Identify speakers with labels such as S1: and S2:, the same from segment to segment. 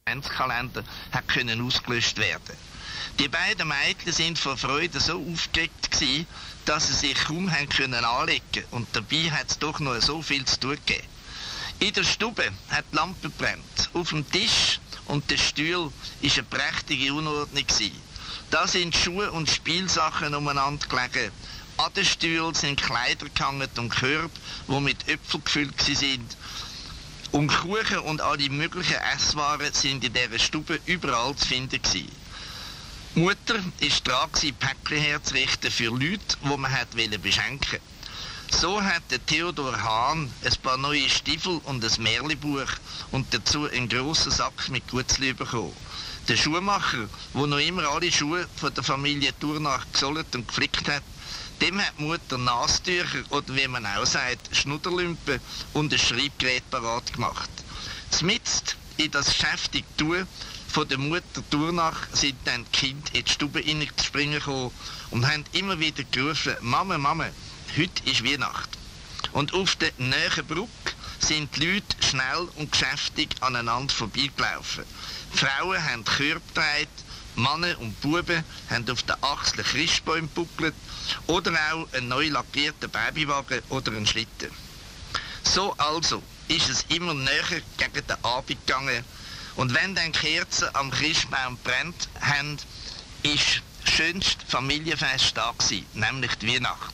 S1: Adventskalender hat können ausgelöscht werden. Die beiden Mädchen sind vor Freude so aufgeregt gewesen, dass sie sich kaum haben können anlegen, und dabei hat es doch noch so viel zu tun gegeben. In der Stube hat die Lampe gebrannt. Auf dem Tisch und der Stuhl war eine prächtige Unordnung gewesen. Da sind Schuhe und Spielsachen umeinander gelegen. An den Stühlen sind Kleider gehangen und Körbe, die mit Äpfeln gefüllt sind. Und Kuchen und alle möglichen Esswaren sind in dieser Stube überall zu finden gewesen. Die Mutter war dran, Päckchen herzurichten für Leute, die man beschenken wollte. So hat der Theodor Hahn ein paar neue Stiefel und ein Märchenbuch und dazu einen grossen Sack mit Gutzli bekommen. Der Schuhmacher, der noch immer alle Schuhe von der Familie Turnach gesohlt und geflickt hat, dem hat die Mutter Nasentücher oder wie man auch sagt, Schnudderlümpen und ein Schreibgerät parat gemacht. Zmitzt in das geschäftige Tun von der Mutter Turnach sind dann die Kinder in die Stube hineinspringen gekommen und haben immer wieder gerufen: Mama, Mama, heute ist Weihnacht. Und auf der näheren Brücke sind die Leute schnell und geschäftig aneinander vorbeigelaufen. Die Frauen haben Körbe getragen, Männer und Buben haben auf den Achseln Christbäume gebuckelt oder auch einen neu lackierten Babywagen oder einen Schlitten. So also ist es immer näher gegen den Abend gegangen. Und wenn dann Kerzen am Christbaum brennt haben, ist das schönste Familienfest da gewesen, nämlich die Weihnacht.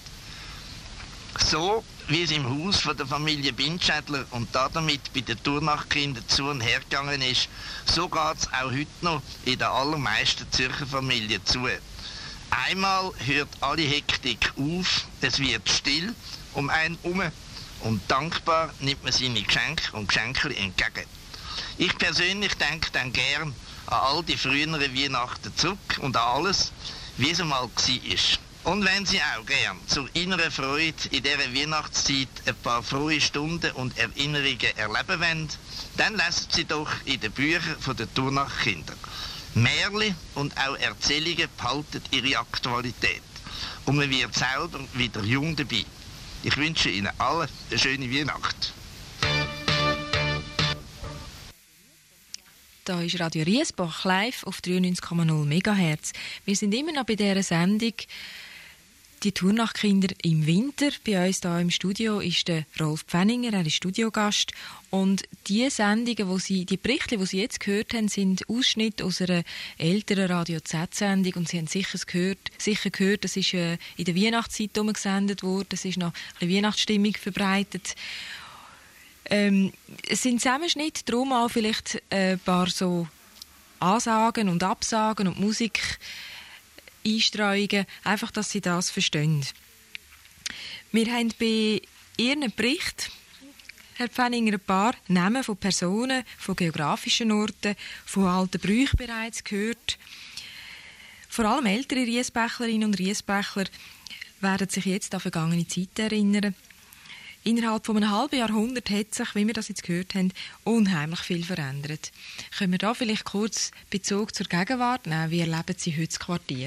S1: So wie es im Haus von der Familie Bindschädler und damit bei den Turnachkindern zu und her gegangen ist, so geht es auch heute noch in den allermeisten Zürcher Familien zu. Einmal hört alle Hektik auf, es wird still um einen herum und dankbar nimmt man seine Geschenke und Geschenke entgegen. Ich persönlich denke dann gern an all die früheren Weihnachten zurück und an alles, wie es einmal war. Und wenn Sie auch gern zur inneren Freude in dieser Weihnachtszeit ein paar frohe Stunden und Erinnerungen erleben wollen, dann lesen Sie doch in den Büchern der Turnachkinder. Märchen und auch Erzählungen behalten ihre Aktualität. Und man wird selber wieder jung dabei. Ich wünsche Ihnen allen eine schöne Weihnacht.
S2: Da ist Radio Riesbach live auf 93,0 MHz. Wir sind immer noch bei dieser Sendung «Die Turnachkinder im Winter». Bei uns hier im Studio ist der Rolf Pfenninger, er ist Studiogast. Und die Sendungen, die Berichte, die Sie jetzt gehört haben, sind Ausschnitte aus einer älteren Radio Z-Sendung. Und Sie haben sicher gehört, das ist in der Weihnachtszeit gesendet worden. Es ist noch ein bisschen Weihnachtsstimmung verbreitet. Es sind Zusammenschnitte, darum auch vielleicht ein paar so Ansagen und Absagen und Musik Einstreuungen, einfach, dass Sie das verstehen. Wir haben bei Ihrem Bericht, Herr Pfenninger, ein paar Namen von Personen, von geografischen Orten, von alten Brüchen bereits gehört. Vor allem ältere Riesbächlerinnen und Riesbächler werden sich jetzt an vergangene Zeit erinnern. Innerhalb von einem halben Jahrhundert hat sich, wie wir das jetzt gehört haben, unheimlich viel verändert. Können wir da vielleicht kurz Bezug zur Gegenwart nehmen? Wie erleben Sie heute das Quartier?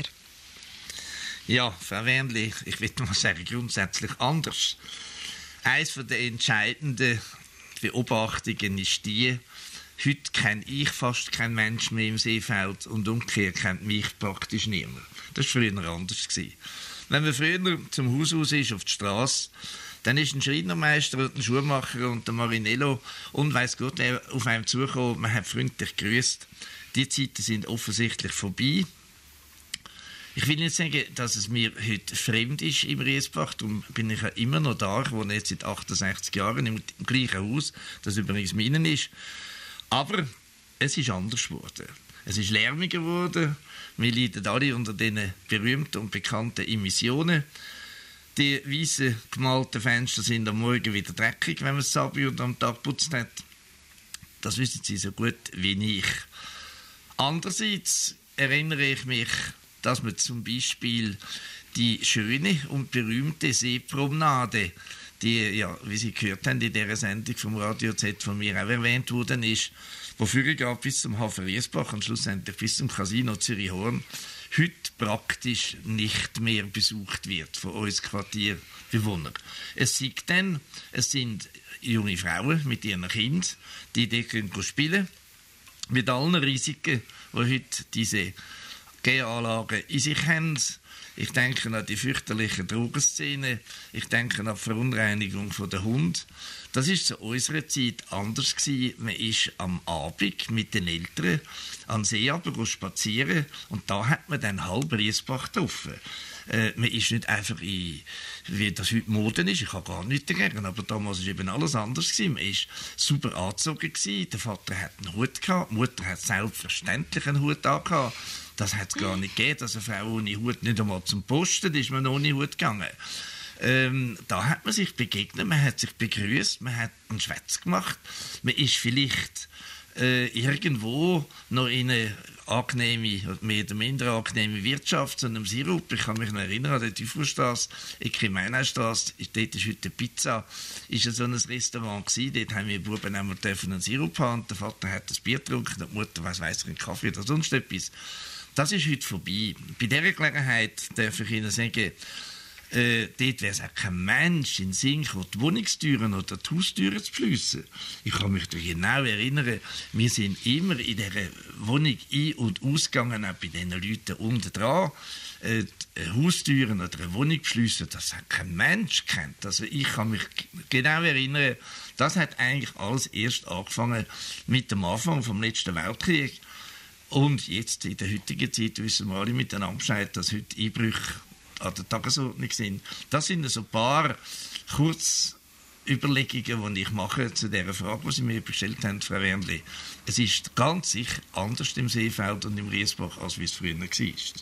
S1: Ja, Frau Wernli, ich würde mal sagen, grundsätzlich anders. Eines der entscheidenden Beobachtungen ist die, heute kenne ich fast keinen Menschen mehr im Seefeld und umgekehrt kennt mich praktisch niemand. Das war früher anders. Wenn man früher zum Haus raus ist, auf die Straße, dann ist ein Schreinermeister und ein Schuhmacher und der Marinello und weiss Gott, wer auf einem zugekommen, man hat freundlich gegrüßt. Die Zeiten sind offensichtlich vorbei. Ich will nicht sagen, dass es mir heute fremd ist im Riesbach, darum bin ich ja immer noch da. Ich wohne jetzt seit 68 Jahren im gleichen Haus, das übrigens meinen ist. Aber es ist anders geworden. Es ist lärmiger geworden. Wir leiden alle unter diesen berühmten und bekannten Emissionen. Die weißen gemalten Fenster sind am Morgen wieder dreckig, wenn man es Sabi und am Tag putzt hat. Das wissen Sie so gut wie ich. Andererseits erinnere ich mich, dass man zum Beispiel die schöne und berühmte Seepromenade, die, ja, wie Sie gehört haben, in dieser Sendung vom Radio Z von mir auch erwähnt worden ist, wofür ich bis zum Hafen Riesbach und schlussendlich bis zum Casino Zürich-Horn heute praktisch nicht mehr besucht wird von uns Quartierbewohnern. Es sind junge Frauen mit ihren Kindern, die dort spielen können. Mit allen Risiken, die heute diese G-Anlagen in sich haben. Ich denke an die fürchterliche Drogenszene, ich denke an die Verunreinigung der Hunde. Das war zu unserer Zeit anders gewesen. Man ist am Abend mit den Eltern an den See spazieren und da hat man dann halb Riesbach getroffen. Man ist nicht einfach wie das heute Mode ist, ich habe gar nichts dagegen, aber damals war eben alles anders gewesen. Man war super angezogen gewesen. Der Vater hat einen Hut gehabt, die Mutter hat selbstverständlich einen Hut angehabt. Das hat es gar nicht gegeben, dass eine Frau ohne Hut nicht einmal zum Posten, da ist man ohne Hut gegangen. Da hat man sich begegnet, man hat sich begrüßt, man hat einen Schwätz gemacht, man ist vielleicht irgendwo noch in eine angenehme, mehr oder minder angenehme Wirtschaft zu einem Sirup. Ich kann mich noch erinnern an die Tüffelstrasse, Eckimeinstrasse, dort ist heute Pizza, ist so ein Restaurant gewesen, dort haben wir Buben einmal einen Sirup haben und der Vater hat das Bier getrunken, die Mutter weiss einen Kaffee oder sonst etwas. Das ist heute vorbei. Bei dieser Gelegenheit darf ich Ihnen sagen, dort wäre es auch kein Mensch in den Sinn gekommen, die Wohnungstüren oder die Haustüren zu schliessen. Ich kann mich genau erinnern, wir sind immer in dieser Wohnung ein- und ausgegangen, auch bei diesen Leuten unten dran. Haustüren oder eine Wohnung schliessen, das hat kein Mensch gekannt. Also ich kann mich genau erinnern, das hat eigentlich alles erst angefangen mit dem Anfang vom letzten Weltkrieg. Und jetzt, in der heutigen Zeit, wissen wir alle miteinander Bescheid, dass heute Einbrüche an der Tagesordnung sind. Das sind so ein paar Kurzüberlegungen, die ich mache zu dieser Frage, die Sie mir gestellt haben, Frau Wernli. Es ist ganz sicher anders im Seefeld und im Riesbach, als wie es früher war.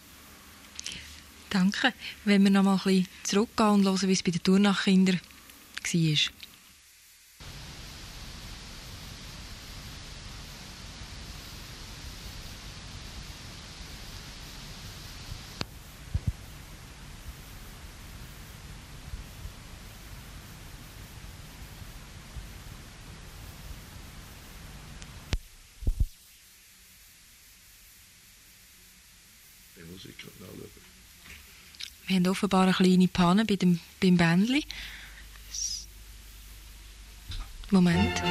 S2: Danke. Wenn wir noch mal ein bisschen zurückgehen und hören, wie es bei den Turnachkindern war. Wir haben offenbar eine kleine Panne beim Bändli. Moment.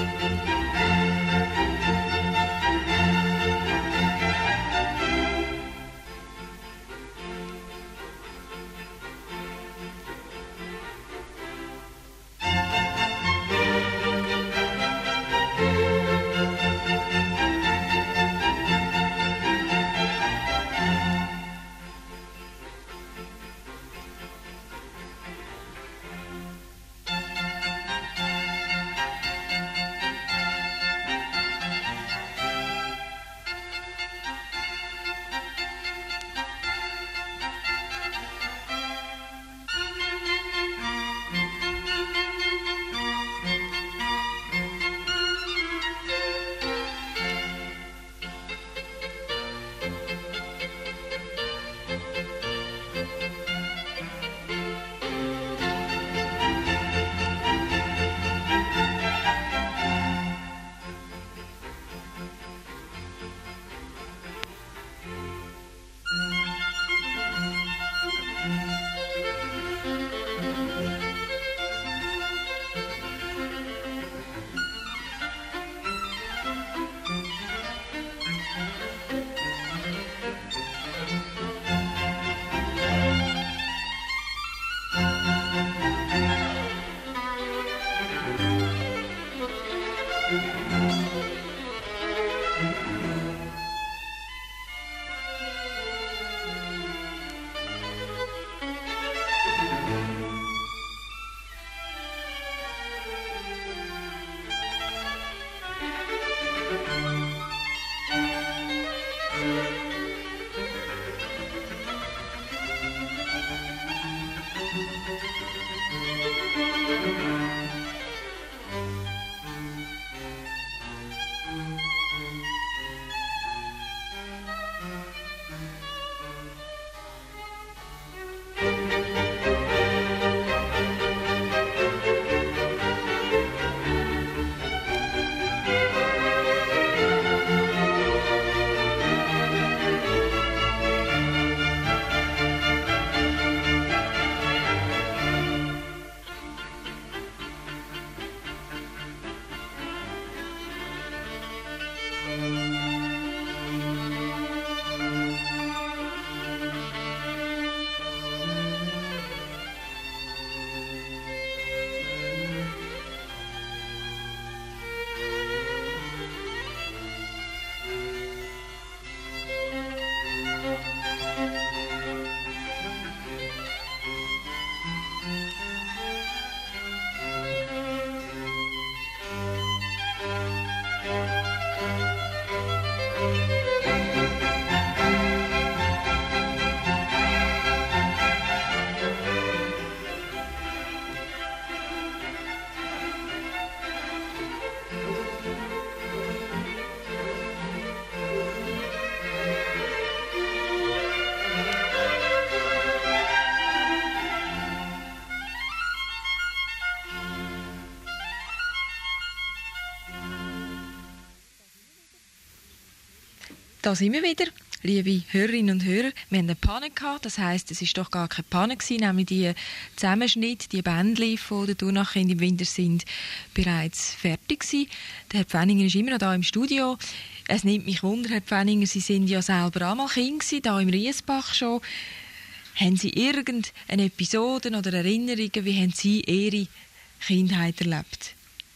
S2: Da sind wir wieder, liebe Hörerinnen und Hörer. Wir haben eine Panne gehabt, das heisst, es war doch gar keine Panne gewesen, nämlich die Zusammenschnitte, die Bändchen von der Turnachkinder im Winter sind bereits fertig gewesen. Der Herr Pfenninger ist immer noch da im Studio. Es nimmt mich Wunder, Herr Pfenninger, Sie sind ja selber auch mal Kind gewesen, da im Riesbach schon. Haben Sie irgendeine Episode oder Erinnerungen, wie haben Sie Ihre Kindheit erlebt?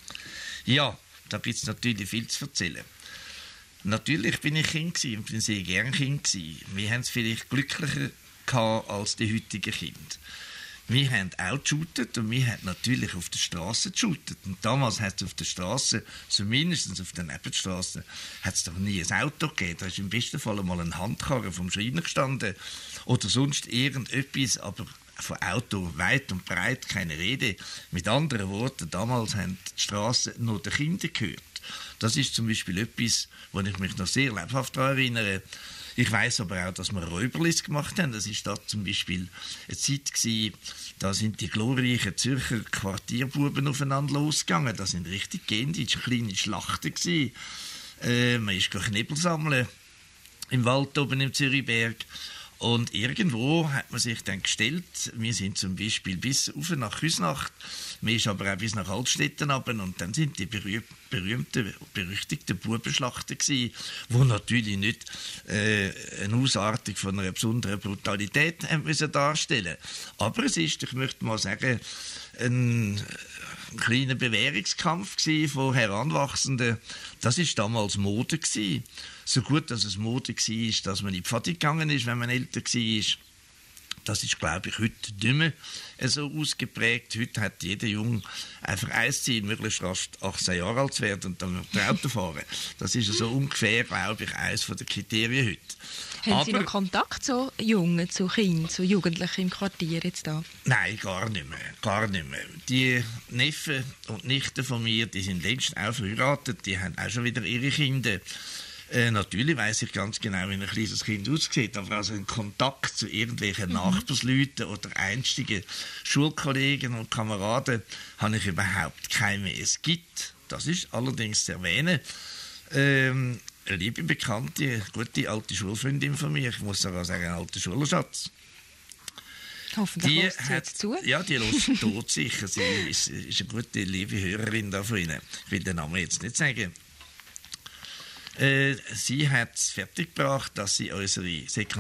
S1: Ja, da gibt es natürlich viel zu erzählen. Natürlich bin ich Kind gewesen und bin sehr gern Kind gewesen. Wir haben es vielleicht glücklicher gehabt als die heutigen Kinder. Wir haben auch geshootet und wir haben natürlich auf der Straße geshootet. Und damals hat es auf der Straße, zumindest auf der Nebenstraße, hat es doch nie ein Auto gegeben. Da ist im besten Fall mal ein Handkarren vom Schreiner gestanden oder sonst irgendetwas, aber von Auto weit und breit keine Rede. Mit anderen Worten, damals haben die Straßen nur den Kindern gehört. Das ist zum Beispiel etwas, wo ich mich noch sehr lebhaft daran erinnere. Ich weiss aber auch, dass wir Räuberlis gemacht haben. Das war da zum Beispiel eine Zeit gewesen, da sind die glorreichen Zürcher Quartierbuben aufeinander losgegangen. Das sind richtig gehende, kleine Schlachten gewesen. Man ist Knebel sammeln im Wald oben im Zürichberg. Und irgendwo hat man sich dann gestellt, wir sind zum Beispiel bis rauf nach Küsnacht, wir sind aber auch bis nach Altstetten runter, und dann sind die berühmten, berüchtigten Bubenschlachten gewesen, die natürlich nicht eine Ausartung von einer besonderen Brutalität müssen darstellen. Aber es ist, ich möchte mal sagen, ein kleiner Bewährungskampf von Heranwachsenden. Das war damals Mode gewesen. So gut, dass es Mode war, dass man in die Pfadi gegangen ist, wenn man älter war. Das ist, glaube ich, heute nicht mehr so ausgeprägt. Heute hat jeder Junge einfach ein Ziel, möglichst rasch 18 Jahre alt zu werden und dann mit dem Auto fahren. Das ist so ungefähr, glaube ich, eines der Kriterien heute.
S2: Haben Sie noch Kontakt zu Jungen, zu Kindern, zu Jugendlichen im Quartier jetzt da?
S1: Nein, gar nicht mehr. Gar nicht mehr. Die Neffen und Nichten von mir, die sind längst auch verheiratet, die haben auch schon wieder ihre Kinder. Natürlich weiss ich ganz genau, wie ein kleines Kind aussieht, aber also einen Kontakt zu irgendwelchen Nachbarsleuten oder einstigen Schulkollegen und Kameraden habe ich überhaupt keinen mehr. Es gibt, das ist allerdings zu erwähnen, eine liebe Bekannte, eine gute alte Schulfreundin von mir, ich muss sogar sagen, ein alter Schulschatz.
S2: Hoffentlich hört sie jetzt zu.
S1: Ja, die hört tot sicher. Sie ist eine gute, liebe Hörerin da von Ihnen. Ich will den Namen jetzt nicht sagen. Sie hat es fertiggebracht, dass sie unsere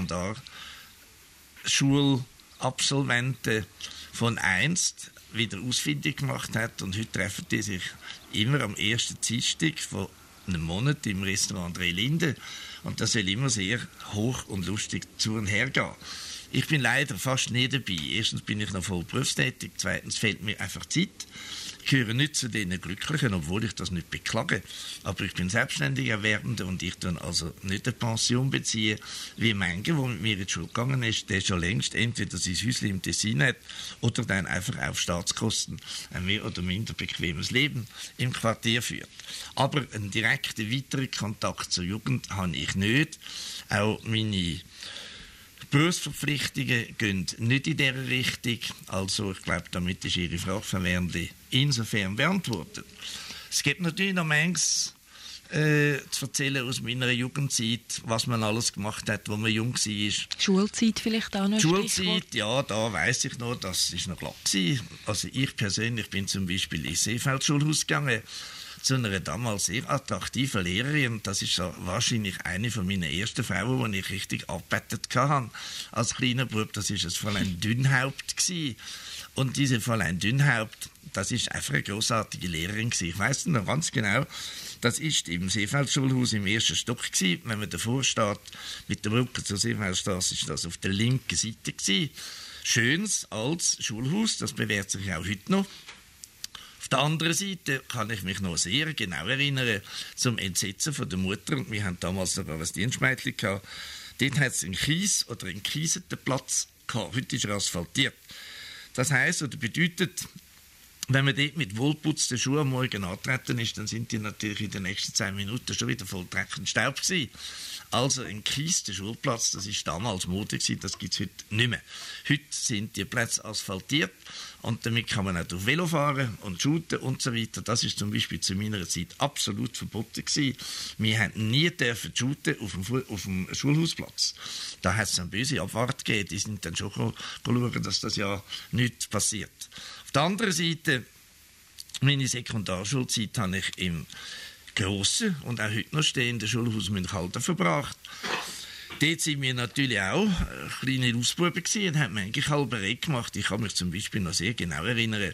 S1: Sekundarschulabsolventen von einst wieder ausfindig gemacht hat. Und heute treffen die sich immer am ersten Dienstag von einem Monat im Restaurant Drei Linden. Und das soll immer sehr hoch und lustig zu und her gehen. Ich bin leider fast nie dabei. Erstens bin ich noch voll berufstätig, zweitens fehlt mir einfach Zeit. Ich gehöre nicht zu den Glücklichen, obwohl ich das nicht beklage. Aber ich bin selbstständig Erwerbender und ich tue also nicht eine Pension beziehen, wie manche, der mit mir in die Schule gegangen ist, der schon längst entweder sein Häuschen im Tessin hat oder dann einfach auf Staatskosten ein mehr oder minder bequemes Leben im Quartier führt. Aber einen direkten weiteren Kontakt zur Jugend habe ich nicht. Auch meine Berufsverpflichtungen gehen nicht in dieser Richtung. Also ich glaube, damit ist Ihre Frage von Wernli insofern beantwortet. Es gibt natürlich noch manches zu erzählen aus meiner Jugendzeit, was man alles gemacht hat, wo man jung war.
S2: Schulzeit vielleicht auch noch?
S1: Schulzeit, ja, da weiss ich noch, das war noch glatt gewesen. Also ich persönlich bin zum Beispiel ins Seefeld-Schulhaus gegangen, zu einer damals sehr attraktiven Lehrerin. Das ist wahrscheinlich eine von meinen ersten Frauen, die ich richtig abbettet hatte als kleiner Bub. Das war das Fräulein Dünnhaupt gewesen. Und diese Fräulein Dünnhaupt, das ist einfach eine grossartige Lehrerin gewesen. Ich weiss noch ganz genau, das ist im Seefeld-Schulhaus im ersten Stock gewesen. Wenn man davor steht, mit der Brücke zur Seefeldstrasse, ist das auf der linken Seite gewesen. Schönes, altes Schulhaus, das bewährt sich auch heute noch. Auf der anderen Seite kann ich mich noch sehr genau erinnern zum Entsetzen von der Mutter. Und wir hatten damals sogar ein Dienstmädchen gehabt. Dort hat es einen Kies oder einen kieseten Platz gehabt. Heute ist er asphaltiert. Das heisst oder bedeutet, wenn man dort mit wohlputzten Schuhen am Morgen antreten ist, dann sind die natürlich in den nächsten 10 Minuten schon wieder voll Dreck und Staub gewesen. Also ein Kies, der Schulplatz, das war damals Mode, das gibt es heute nicht mehr. Heute sind die Plätze asphaltiert und damit kann man auch durch Velo fahren und shooten und so weiter. Das ist zum Beispiel zu meiner Zeit absolut verboten gewesen. Wir haben nie dürfen shooten auf dem Schulhausplatz. Da hat es eine böse Abwart gegeben, die sind dann schon schauen, dass das ja nicht passiert. Auf der anderen Seite, meine Sekundarschulzeit habe ich im grossen und auch heute noch stehenden Schulhaus Münchalden verbracht. Dort sind wir natürlich auch kleine Lausbuben und haben eigentlich halberei gemacht. Ich kann mich zum Beispiel noch sehr genau erinnern,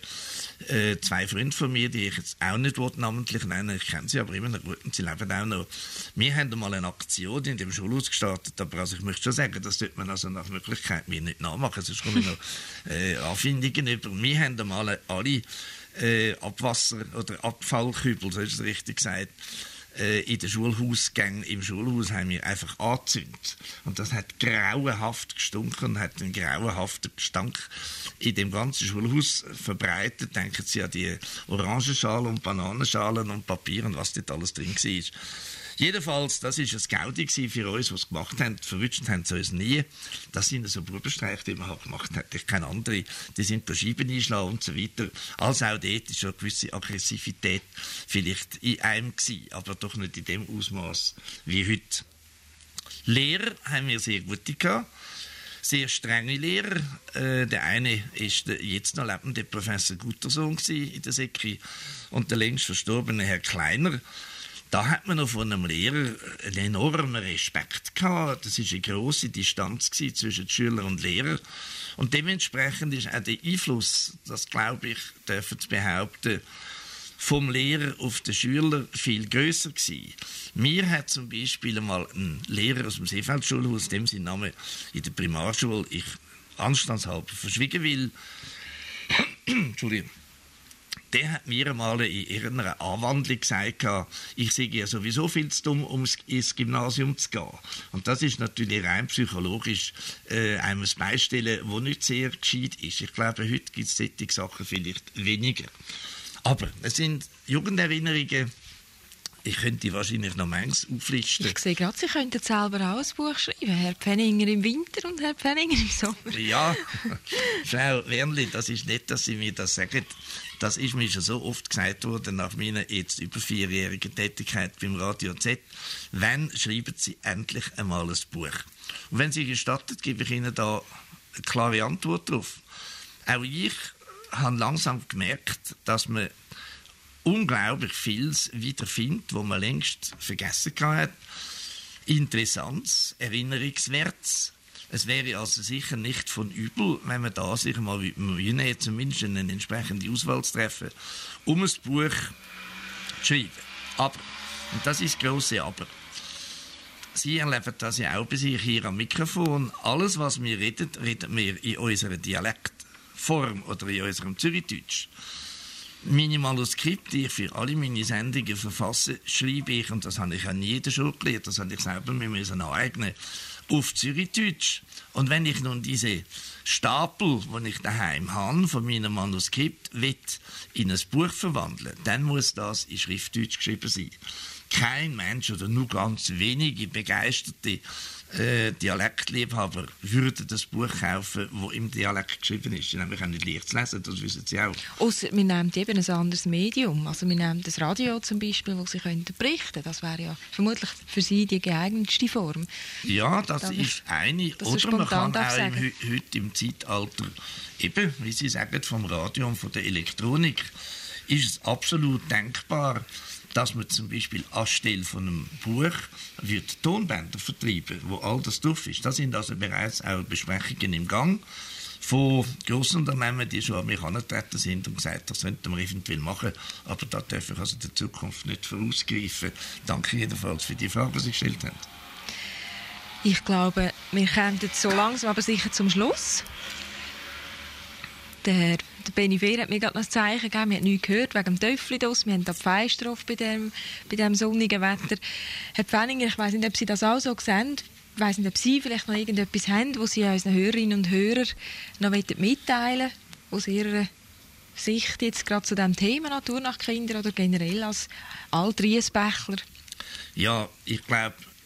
S1: 2 Freunde von mir, die ich jetzt auch nicht namentlich nennen, ich kenne sie aber immer noch gut und sie leben auch noch. Wir haben einmal eine Aktion in dem Schulhaus gestartet, aber also ich möchte schon sagen, das sollte man also nach Möglichkeit mir nicht nachmachen, sonst kommen noch Anfindungen über. Wir haben einmal alle Abwasser- oder Abfallkübel, so ist es richtig gesagt, in den Schulhausgängen im Schulhaus haben wir einfach angezündet. Und das hat grauenhaft gestunken und hat einen grauenhaften Gestank in dem ganzen Schulhaus verbreitet. Denken Sie an die Orangenschalen und Bananenschalen und Papier und was dort alles drin war. Jedenfalls, das war ein Gaudi für uns, was gemacht haben. Verwünscht haben sie uns nie. Das sind so Bubenstreiche, die man halt gemacht hat. Ich kenne andere, die sind bei Scheiben einschlagen und so weiter. Also auch dort war schon eine gewisse Aggressivität vielleicht in einem gewesen, aber doch nicht in dem Ausmaß wie heute. Lehrer haben wir sehr gute gehabt. Sehr strenge Lehrer. Der eine ist der jetzt noch lebende Professor Guttersohn in der Sekri und der längst verstorbene Herr Kleiner. Da hat man noch von einem Lehrer einen enormen Respekt gehabt. Das war eine grosse Distanz zwischen Schüler und Lehrer. Und dementsprechend ist auch der Einfluss, das glaube ich, dürfen zu behaupten, vom Lehrer auf den Schüler viel grösser gewesen. Mir hat zum Beispiel einmal ein Lehrer aus dem Seefeldschulhaus, dem sein Name in der Primarschule ich anstandshalber verschwiegen will, Entschuldigung, der hat mir einmal in irgendeiner Anwandlung gesagt, ich sei ja sowieso viel zu dumm, um ins Gymnasium zu gehen. Und das ist natürlich rein psychologisch einem beistellen, wo nicht sehr gescheit ist. Ich glaube, heute gibt es solche Sachen vielleicht weniger. Aber es sind Jugenderinnerungen, ich könnte wahrscheinlich noch manches auflisten.
S2: Ich sehe gerade, Sie könnten selber auch ein Buch schreiben. Herr Pfenninger im Winter und Herr Pfenninger im Sommer.
S1: Ja, Frau Wernli, das ist nett, dass Sie mir das sagen. Das ist mir schon so oft gesagt worden nach meiner jetzt über 4-jährigen Tätigkeit beim Radio Z. Wann schreiben Sie endlich einmal ein Buch? Und wenn Sie gestattet, gebe ich Ihnen da eine klare Antwort drauf. Auch ich habe langsam gemerkt, dass man unglaublich vieles wiederfindet, was man längst vergessen hat. Interessantes, Erinnerungswertes. Es wäre also sicher nicht von übel, wenn man da sich mal Mühe nehmen, zumindest eine entsprechende Auswahl zu treffen, um ein Buch zu schreiben. Aber, und das ist das grosse Aber, Sie erleben das ja auch bei sich hier am Mikrofon. Alles, was wir reden, reden wir in unserer Dialektform oder in unserem Zürichdeutsch. Meine Manuskripte, die ich für alle meine Sendungen verfasse, schreibe ich, und das habe ich an jeder Schule gelernt, das habe ich selber mir aneignen, auf Zürichdeutsch. Und wenn ich nun diese Stapel, die ich daheim habe, von meinem Manuskript, in ein Buch verwandeln, dann muss das in Schriftdeutsch geschrieben sein. Kein Mensch oder nur ganz wenige begeisterte Dialektliebhaber würden das Buch kaufen, das im Dialekt geschrieben ist. Nämlich auch nicht leicht zu lesen, das wissen Sie auch.
S2: Ausser, wir nehmen eben ein anderes Medium. Also wir nehmen das Radio zum Beispiel, wo Sie berichten können. Das wäre ja vermutlich für Sie die geeignetste Form.
S1: Ja, das ist eine. Oder man kann auch heute im Zeitalter, eben, wie Sie sagen, vom Radio und von der Elektronik, ist es absolut denkbar, dass man zum Beispiel anstelle von einem Buch wird Tonbänder vertreiben, wo all das drauf ist. Da sind also bereits auch Besprechungen im Gang von Grossunternehmen, die schon an mich herangetreten sind und gesagt, das könnten wir eventuell machen, aber da darf ich also der Zukunft nicht vorausgreifen. Danke jedenfalls für die Frage, die Sie gestellt haben.
S2: Ich glaube, wir kommen jetzt so langsam aber sicher zum Schluss. Der Benny Fehr hat mir gerade noch ein Zeichen gegeben. Wir haben nichts gehört wegen dem Töffli draus. Wir haben da Feister drauf bei dem sonnigen Wetter. Herr Pfenninger, ich weiss nicht, ob Sie das auch so sehen. Ich weiss nicht, ob Sie vielleicht noch irgendetwas haben, was Sie unseren Hörerinnen und Hörern noch mitteilen wollen, aus Ihrer Sicht jetzt gerade zu diesem Thema Naturnachtkinder oder generell als Alt-Riesbächler.
S1: Ja, ich glaube,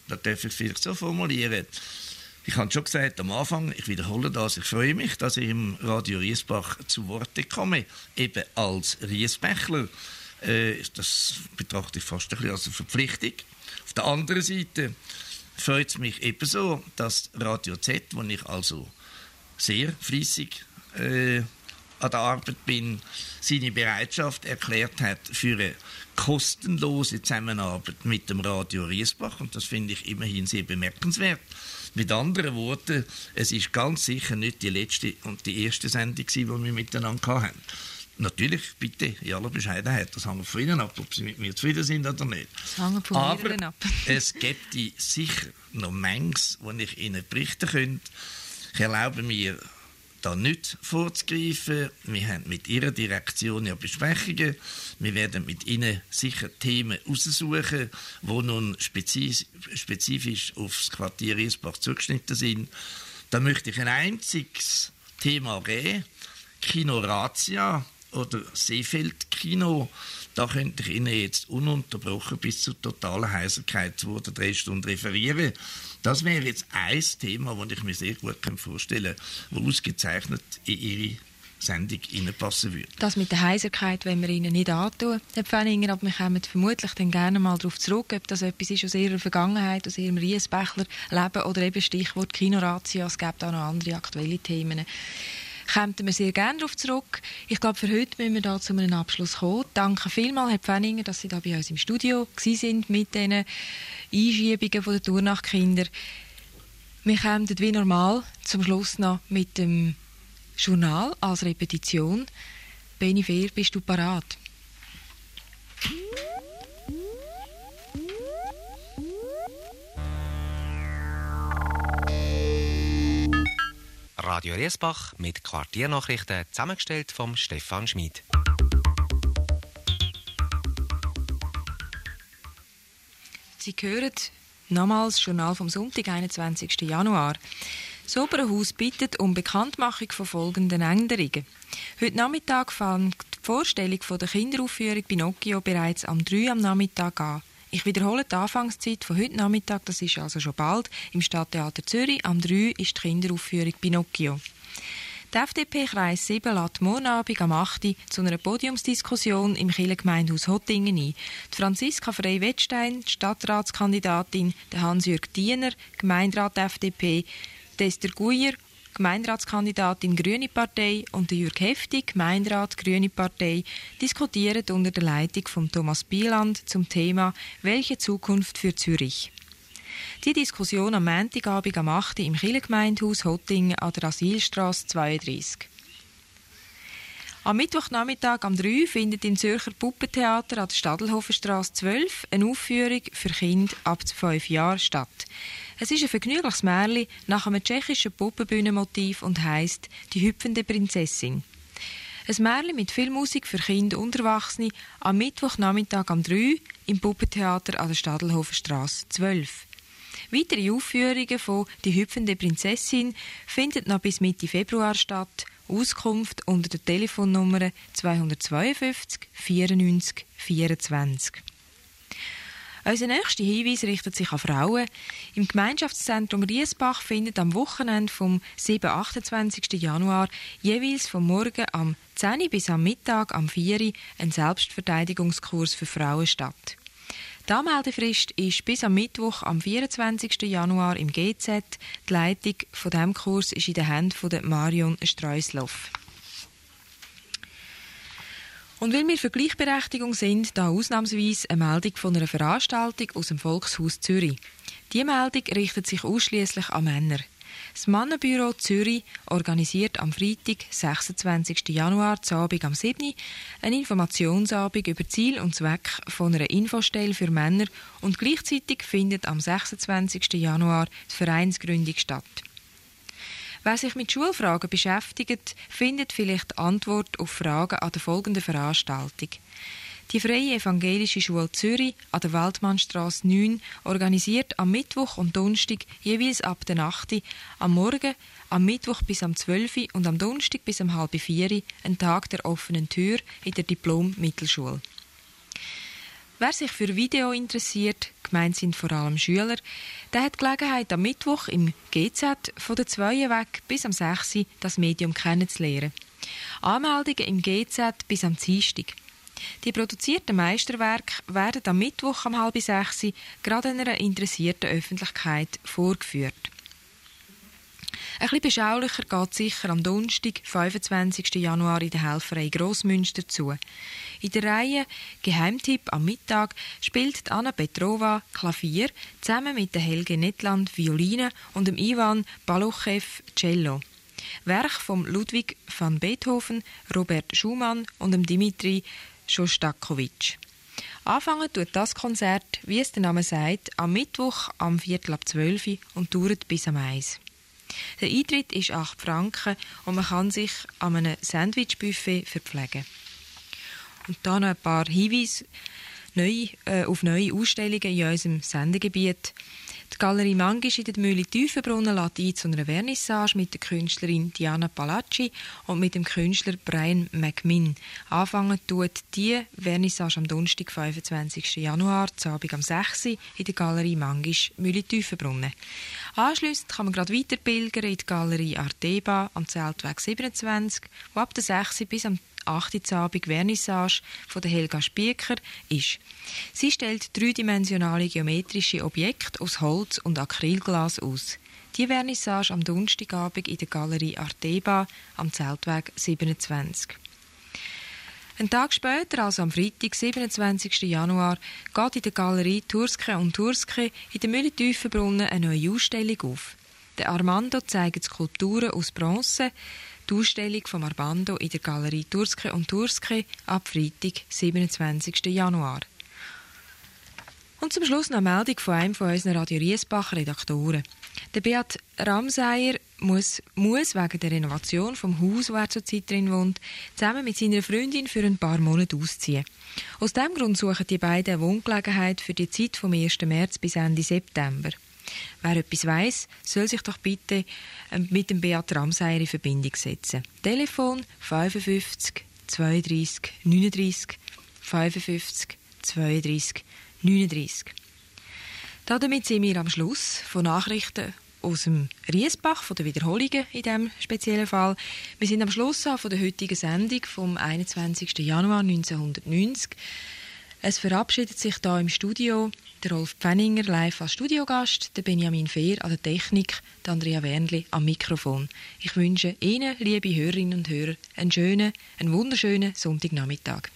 S1: das darf ich vielleicht so formulieren. Ich habe schon gesagt am Anfang, ich wiederhole das, ich freue mich, dass ich im Radio Riesbach zu Wort komme, eben als Riesbächler. Das betrachte ich fast ein bisschen als eine Verpflichtung. Auf der anderen Seite freut es mich ebenso, dass Radio Z, wo ich also sehr fleissig an der Arbeit bin, seine Bereitschaft erklärt hat für eine kostenlose Zusammenarbeit mit dem Radio Riesbach. Und das finde ich immerhin sehr bemerkenswert. Mit anderen Worten, es ist ganz sicher nicht die letzte und die erste Sendung, die wir miteinander hatten. Natürlich, bitte, in aller Bescheidenheit, das hängt von Ihnen ab, ob Sie mit mir zufrieden sind oder nicht.
S2: Das hängt von
S1: Aber
S2: ab.
S1: es gibt sicher noch Mengs, die ich Ihnen berichten könnte. Ich erlaube mir, da nicht vorzugreifen. Wir haben mit Ihrer Direktion ja Besprechungen. Wir werden mit Ihnen sicher Themen aussuchen, die nun spezifisch auf das Quartier Riesbach zugeschnitten sind. Da möchte ich ein einziges Thema geben. Kino Razzia oder Seefeld-Kino. Da könnte ich Ihnen jetzt ununterbrochen bis zur totalen Heiserkeit 2 oder 3 Stunden referieren. Das wäre jetzt ein Thema, das ich mir sehr gut vorstellen kann, das ausgezeichnet in Ihre Sendung hineinpassen würde.
S2: Das mit der Heiserkeit wollen wir Ihnen nicht antun, Herr Pfenninger, aber wir kommen vermutlich dann gerne mal darauf zurück, ob das etwas ist aus Ihrer Vergangenheit, aus Ihrem Riesbächler Leben oder eben Stichwort Kinorazzia. Es gibt auch noch andere aktuelle Themen. Kommen wir sehr gerne darauf zurück. Ich glaube, für heute müssen wir da zu einem Abschluss kommen. Danke vielmals, Herr Pfenninger, dass Sie da bei uns im Studio sind mit diesen Einschiebungen der Durchnachtkinder. Wir kommen wie normal zum Schluss noch mit dem Journal als Repetition. Beni Fehr, bist du parat?
S3: Radio Riesbach mit Quartiernachrichten, zusammengestellt vom Stefan Schmid.
S2: Sie hören nochmals das Journal vom Sonntag, 21. Januar. Das Opernhaus bittet um Bekanntmachung von folgenden Änderungen. Heute Nachmittag fängt die Vorstellung der Kinderaufführung Pinocchio bereits am 3 am Nachmittag an. Ich wiederhole die Anfangszeit von heute Nachmittag, das ist also schon bald, im Stadttheater Zürich. Am 3 ist die Kinderaufführung Pinocchio. Der FDP-Kreis 7 lädt morgen Abend am 8. Uhr zu einer Podiumsdiskussion im Kirchengemeindehaus Hottingen ein. Die Franziska Frey-Wettstein, die Stadtratskandidatin, der Hans-Jürg Diener, Gemeinderat FDP, Esther Guyer, Gemeinderatskandidatin Grüne Partei und der Jürg Heftig, Gemeinderat Grüne Partei, diskutieren unter der Leitung von Thomas Bieland zum Thema «Welche Zukunft für Zürich?». Die Diskussion am Montagabend am 8. Uhr im Kirchengemeindehaus Hottingen an der Asilstrasse 32. Am Mittwochnachmittag am 3 Uhr findet im Zürcher Puppentheater an der Stadelhoferstrasse 12 eine Aufführung für Kinder ab 5 Jahren statt. Es ist ein vergnügliches Märchen nach einem tschechischen Puppenbühnenmotiv und heisst «Die hüpfende Prinzessin». Ein Märchen mit viel Musik für Kinder und Erwachsene am Mittwochnachmittag am 3 Uhr im Puppentheater an der Stadelhoferstrasse 12. Weitere Aufführungen von «Die hüpfende Prinzessin» finden noch bis Mitte Februar statt. Auskunft unter der Telefonnummer 252 94 24. Unser nächster Hinweis richtet sich an Frauen. Im Gemeinschaftszentrum Riesbach findet am Wochenende vom 7. 28. Januar jeweils vom Morgen am 10 Uhr bis am Mittag am 4 Uhr ein Selbstverteidigungskurs für Frauen statt. Die Anmeldefrist ist bis am Mittwoch am 24. Januar im GZ. Die Leitung von diesem Kurs ist in den Händen von Marion Streusloff. Und weil wir für Gleichberechtigung sind, da ausnahmsweise eine Meldung von einer Veranstaltung aus dem Volkshaus Zürich. Die Meldung richtet sich ausschließlich an Männer. Das Mannenbüro Zürich organisiert am Freitag, 26. Januar, zu Abend am 7. Uhr, einen Informationsabend über Ziel und Zweck von einer Infostelle für Männer und gleichzeitig findet am 26. Januar die Vereinsgründung statt. Wer sich mit Schulfragen beschäftigt, findet vielleicht Antwort auf Fragen an der folgenden Veranstaltung. Die Freie Evangelische Schule Zürich an der Waldmannstrasse 9 organisiert am Mittwoch und Donnerstag jeweils ab der 8 Uhr am Morgen, am Mittwoch bis am 12 Uhr und am Donnerstag bis am halb 4 Uhr einen Tag der offenen Tür in der Diplom-Mittelschule. Wer sich für Video interessiert, gemeint sind vor allem Schüler, der hat die Gelegenheit, am Mittwoch im GZ von der 2 weg bis am 6 das Medium kennenzulernen. Anmeldungen im GZ bis am Dienstag. Die produzierten Meisterwerke werden am Mittwoch um 5:30 gerade einer interessierten Öffentlichkeit vorgeführt. Ein bisschen beschaulicher geht es sicher am Donnerstag, 25. Januar in der Helferei Grossmünster zu. In der Reihe «Geheimtipp am Mittag» spielt Anna Petrova Klavier zusammen mit der Helge Nettland Violine und dem Ivan Baluchew Cello. Werk von Ludwig van Beethoven, Robert Schumann und dem Dimitri Schostakowitsch. Anfangen tut das Konzert, wie es der Name sagt, am Mittwoch am 11:45 und dauert bis am 1. Der Eintritt ist 8 Franken und man kann sich an einem Sandwich-Buffet verpflegen. Und da noch ein paar Hinweise auf neue Ausstellungen in unserem Sendegebiet. Die Galerie Mangisch in der Mühle Tiefenbrunnen lädt ein zu einer Vernissage mit der Künstlerin Diana Palacci und mit dem Künstler Brian McMinn. Anfangen tut die Vernissage am Donnerstag, 25. Januar, zu Abend am 6. in der Galerie Mangisch, Mühle Tiefenbrunnen. Anschliessend kann man gerade weiter pilgern in die Galerie Arteba am Zeltweg 27, wo ab der 6. bis am 8. Abend Vernissage von der Helga Spieker ist. Sie stellt dreidimensionale geometrische Objekte aus Holz und Acrylglas aus. Die Vernissage am Donnerstagabend in der Galerie Arteba am Zeltweg 27. Einen Tag später, also am Freitag, 27. Januar, geht in der Galerie Turske und Turske in der Mühle Tiefenbrunnen eine neue Ausstellung auf. Der Armando zeigt Skulpturen aus Bronze. Die Ausstellung von Armando in der Galerie Turske und Turske ab Freitag, 27. Januar. Und zum Schluss noch eine Meldung von einem von unseren Radio Riesbach-Redaktoren. Der Beat Ramseyer muss wegen der Renovation vom Haus, wo er zurzeit drin wohnt, zusammen mit seiner Freundin für ein paar Monate ausziehen. Aus diesem Grund suchen die beiden eine Wohngelegenheit für die Zeit vom 1. März bis Ende September. Wer etwas weiss, soll sich doch bitte mit dem Beat Ramseyer in Verbindung setzen. Telefon 55 32 39 55 32 39. Damit sind wir am Schluss von Nachrichten aus dem Riesbach, von den Wiederholungen in diesem speziellen Fall. Wir sind am Schluss von der heutigen Sendung vom 21. Januar 1990. Es verabschiedet sich hier im Studio der Rolf Pfenninger live als Studiogast, der Benjamin Fehr an der Technik, der Andrea Wernli am Mikrofon. Ich wünsche Ihnen, liebe Hörerinnen und Hörer, einen wunderschönen Sonntagnachmittag.